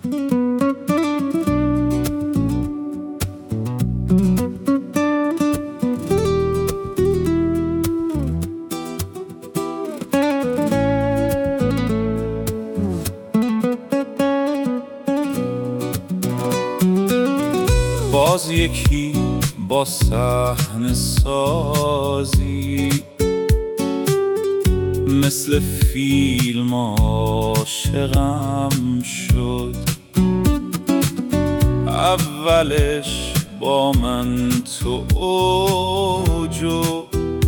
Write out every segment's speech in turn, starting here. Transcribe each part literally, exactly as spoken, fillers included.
باز یکی با صحنه سازی، مثل فیلم عاشقم شد. اولش با من تو اوجو،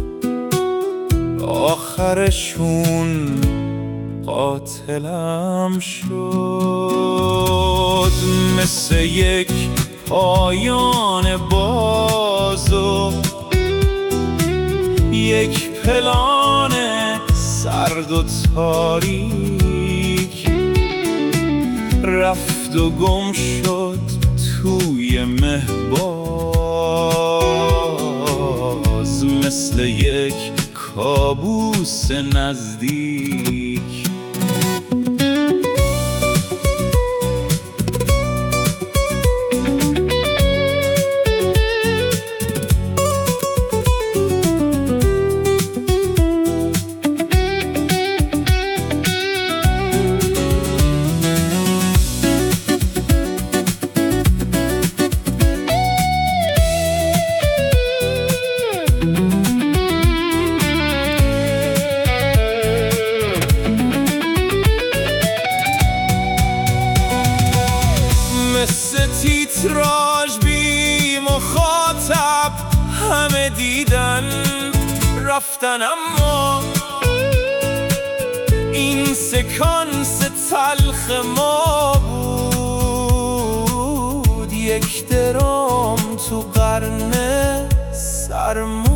آخرشون قاتلم شد. مثل یک پایان بازو، یک پلان سرد و تاریک، رفت و گم شد توی مه باز، مثل یک کابوس نزدیک. مثل تیتراژ بی مخاطب، همه دیدن رفتن، اما این سکانس تلخ ما بود، یک درام تو قرن سرما.